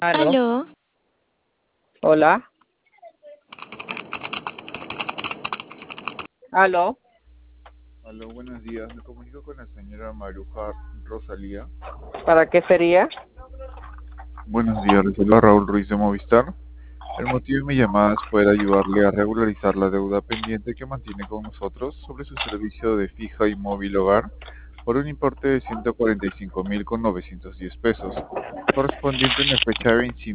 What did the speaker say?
Aló, Aló, hola, aló, Aló, buenos días. Me comunico con la señora Maruja Rosalía. ¿para qué sería? Buenos días, les saluda Raúl Ruiz de Movistar. El motivo de mi llamada es poder ayudarle a regularizar la deuda pendiente que mantiene con nosotros sobre su servicio de fija y móvil hogar por un importe de 145.000 con 910 pesos, correspondiente a una fecha de vencimiento